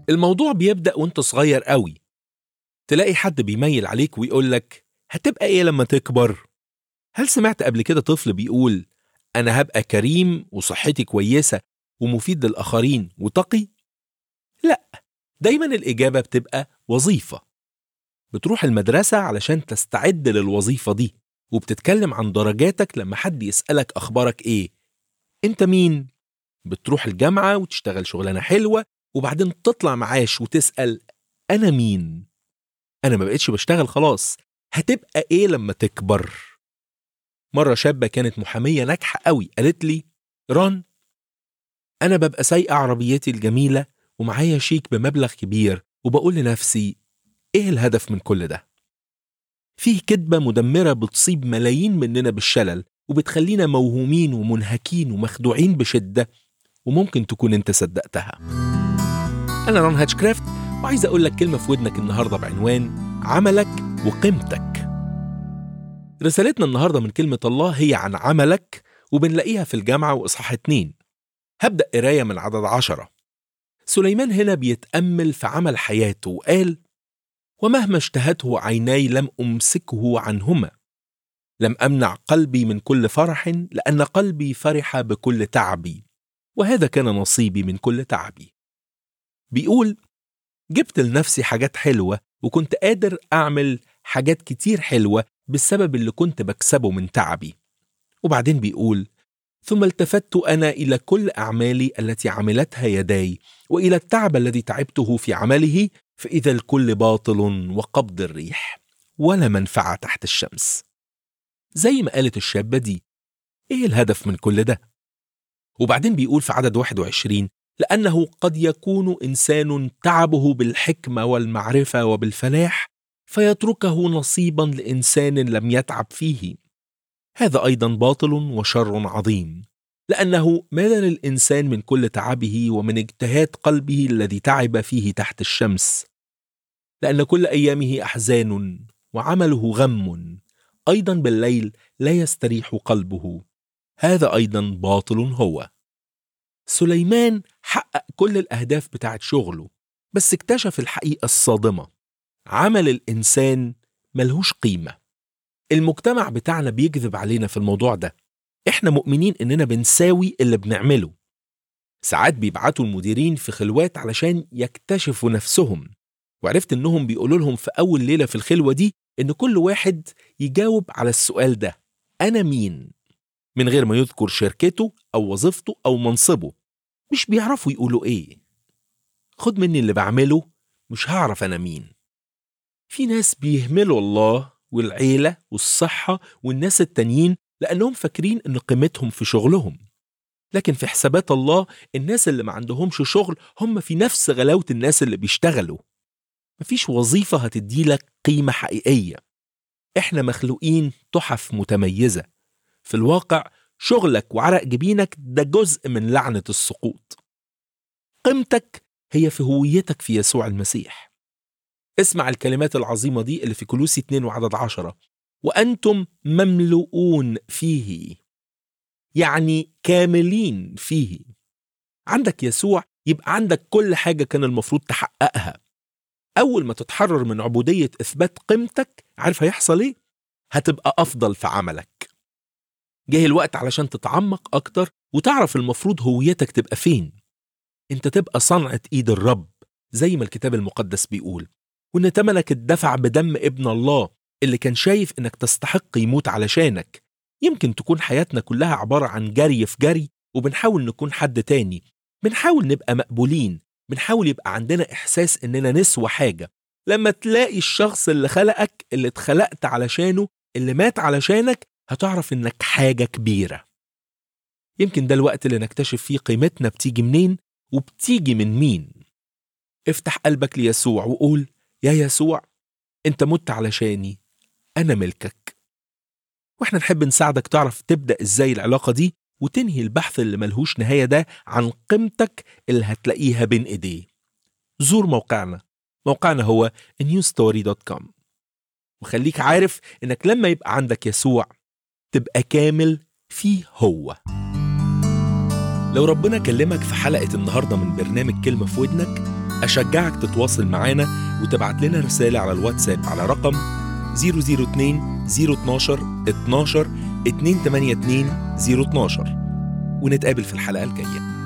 الموضوع بيبدأ وانت صغير قوي. تلاقي حد بيميل عليك ويقولك هتبقى ايه لما تكبر؟ هل سمعت قبل كده طفل بيقول أنا هبقى كريم وصحتي كويسة ومفيد للآخرين وتقي؟ لا، دايما الإجابة بتبقى وظيفة. بتروح المدرسة علشان تستعد للوظيفة دي، وبتتكلم عن درجاتك لما حد يسألك أخبارك إيه؟ أنت مين؟ بتروح الجامعة وتشتغل شغلانة حلوة، وبعدين تطلع معاش وتسأل أنا مين؟ أنا ما بقتش بشتغل خلاص، هتبقى إيه لما تكبر؟ مرة شابة كانت محامية ناجحة قوي قالت لي ران، أنا ببقى سايقة عربيتي الجميلة ومعايا شيك بمبلغ كبير وبقول لنفسي إيه الهدف من كل ده؟ فيه كدبة مدمرة بتصيب ملايين مننا بالشلل وبتخلينا موهومين ومنهكين ومخدوعين بشدة، وممكن تكون أنت صدقتها. أنا ران هاتشكرافت، وعايز أقول لك كلمة في ودنك النهاردة بعنوان عملك وقيمتك. رسالتنا النهاردة من كلمة الله هي عن عملك، وبنلاقيها في الجامعة وإصحاح 2. هبدأ قراية من عدد 10. سليمان هنا بيتأمل في عمل حياته وقال ومهما اشتهته عيناي لم أمسكه عنهما، لم أمنع قلبي من كل فرح، لأن قلبي فرح بكل تعبي، وهذا كان نصيبي من كل تعبي. بيقول جبت لنفسي حاجات حلوة وكنت قادر أعمل حاجات كتير حلوة بسبب اللي كنت بكسبه من تعبي. وبعدين بيقول ثم التفت أنا إلى كل أعمالي التي عملتها يداي وإلى التعب الذي تعبته في عمله، فإذا الكل باطل وقبض الريح ولا منفعة تحت الشمس. زي ما قالت الشابة دي، إيه الهدف من كل ده؟ وبعدين بيقول في عدد 21 لأنه قد يكون إنسان تعبه بالحكمة والمعرفة وبالفلاح فيتركه نصيبا لإنسان لم يتعب فيه، هذا أيضا باطل وشر عظيم، لأنه ماذا للإنسان من كل تعبه ومن اجتهاد قلبه الذي تعب فيه تحت الشمس؟ لأن كل أيامه أحزان وعمله غم، أيضا بالليل لا يستريح قلبه، هذا أيضا باطل هو. سليمان حقق كل الأهداف بتاعت شغله، بس اكتشف الحقيقة الصادمة: عمل الإنسان ملهوش قيمة. المجتمع بتاعنا بيكذب علينا في الموضوع ده. احنا مؤمنين اننا بنساوي اللي بنعمله. ساعات بيبعتوا المديرين في خلوات علشان يكتشفوا نفسهم، وعرفت انهم بيقولوا لهم في اول ليلة في الخلوة دي ان كل واحد يجاوب على السؤال ده انا مين، من غير ما يذكر شركته او وظيفته او منصبه. مش بيعرفوا يقولوا ايه. خد مني اللي بعمله، مش هعرف انا مين. في ناس بيهملوا الله والعيلة والصحة والناس التانيين لأنهم فاكرين إن قيمتهم في شغلهم، لكن في حسابات الله الناس اللي ما عندهمش شغل هم في نفس غلاوة الناس اللي بيشتغلوا. مفيش وظيفة هتديلك قيمة حقيقية. إحنا مخلوقين تحف متميزة. في الواقع شغلك وعرق جبينك ده جزء من لعنة السقوط. قيمتك هي في هويتك في يسوع المسيح. اسمع الكلمات العظيمة دي اللي في كولوسي 2 وعدد 10: وأنتم مملؤون فيه، يعني كاملين فيه. عندك يسوع يبقى عندك كل حاجة كان المفروض تحققها. أول ما تتحرر من عبودية إثبات قيمتك، عارف هيحصل إيه؟ هتبقى أفضل في عملك. جه الوقت علشان تتعمق أكتر وتعرف المفروض هويتك تبقى فين. أنت تبقى صنعة إيد الرب زي ما الكتاب المقدس بيقول، وإن تمنك اتدفع بدم ابن الله اللي كان شايف إنك تستحق يموت علشانك. يمكن تكون حياتنا كلها عبارة عن جري في جري، وبنحاول نكون حد تاني، بنحاول نبقى مقبولين، بنحاول يبقى عندنا إحساس إننا نسوى حاجة. لما تلاقي الشخص اللي خلقك، اللي اتخلقت علشانه، اللي مات علشانك، هتعرف إنك حاجة كبيرة. يمكن ده الوقت اللي نكتشف فيه قيمتنا بتيجي منين وبتيجي من مين. افتح قلبك ليسوع وقول يا يسوع انت مت علشاني، انا ملكك. واحنا نحب نساعدك تعرف تبدأ ازاي العلاقة دي وتنهي البحث اللي ملهوش نهاية ده عن قيمتك اللي هتلاقيها بين ايديه. زور موقعنا هو newstory.com، وخليك عارف انك لما يبقى عندك يسوع تبقى كامل فيه هو. لو ربنا كلمك في حلقة النهاردة من برنامج كلمة في ودنك، أشجعك تتواصل معانا وتبعت لنا رسالة على الواتساب على رقم 002 012 12 282 012 ونتقابل في الحلقة الجاية.